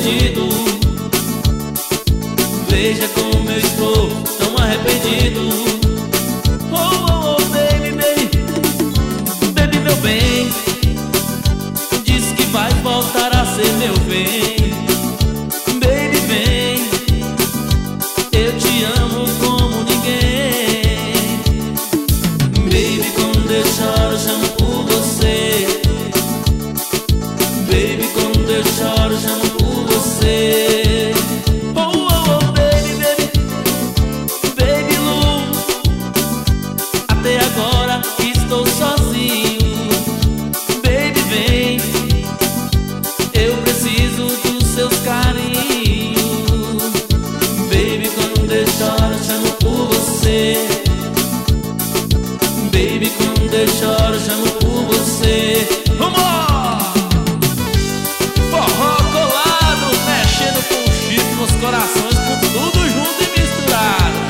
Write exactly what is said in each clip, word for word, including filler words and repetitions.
arrependido. Veja como eu estou tão arrependido. Oh, oh, oh, baby, baby, baby, meu bem, diz que vai voltar a ser meu bem. Baby, vem, eu te amo como ninguém. Baby, quando eu choro, eu chamo por você. Baby, quando eu choro, eu chamo por você. Oh, oh, oh, baby, baby, baby Lu, até agora estou sozinho. Baby, vem, eu preciso dos seus carinhos. Baby, quando eu choro, eu chamo por você. Baby, quando eu choro, eu chamo por você. Vamos lá! Forró colado, mexendo com o chifre nos corações, com tudo junto e misturado.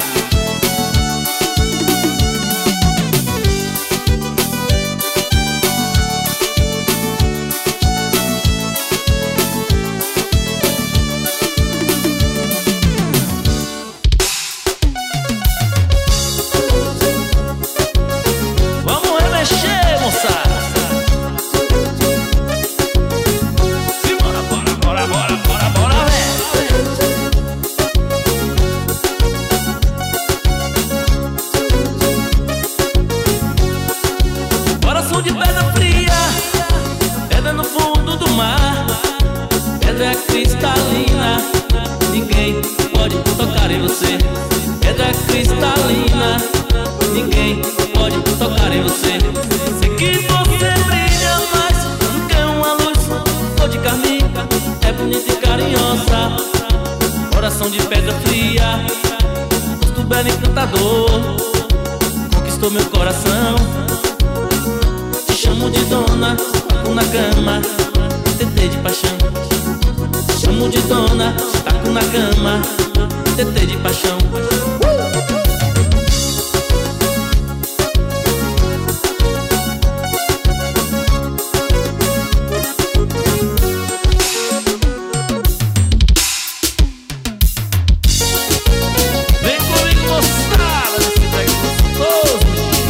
Vamos remexer, moçada. Simbora, bora, bora, bora, bora, bora, velho. Coração de pedra fria, pedra no fundo do mar, pedra cristalina, ninguém pode tocar em você. Pedra cristalina, ninguém pode tocar em você. Sei que você brilha mais do que uma luz, cor de carmim, é bonita e carinhosa. Coração de pedra fria, rosto belo e encantador, conquistou meu coração. Te chamo de dona, taco na cama, tetê de paixão. Te chamo de dona, taco na cama, tetê de paixão. Vem comigo, moçada, nesse break gostoso.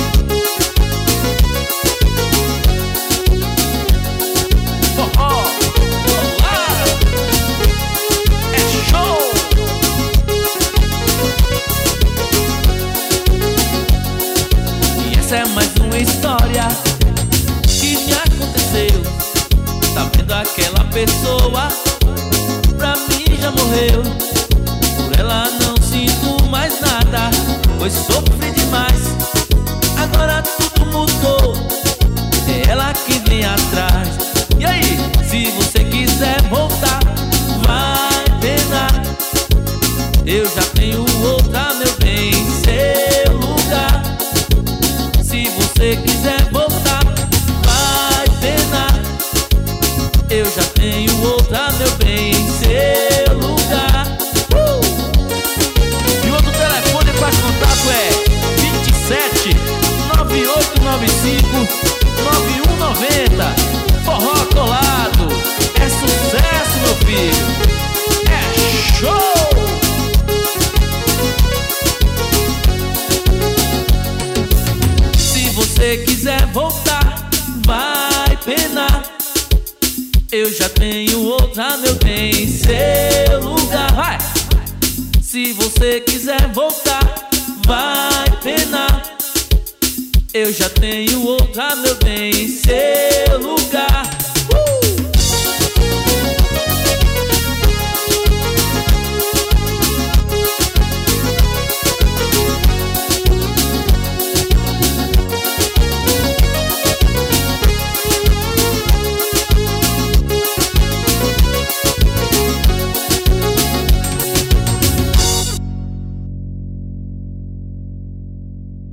Forró, olá, é show. E essa é mais uma história que me aconteceu. Tá vendo aquela pessoa? Pra mim já morreu. Por ela não sinto mais nada, pois sofri demais. Agora tudo mudou, é ela que vem atrás. E aí, se você quiser voltar, vai penar. Eu já tenho outra, meu bem, em seu lugar. Se você quiser voltar, vai penar. Eu já tenho outra, meu bem, em seu lugar. E o outro telefone para contato é vinte e sete, nove oito nove cinco, nove um nove zero. Forró colado, é sucesso, meu filho, é show! Se você quiser voltar, vai penar. Eu já tenho outra, meu bem, em seu lugar. Vai! Se você quiser voltar, vai penar. Eu já tenho outra, meu bem, em seu lugar.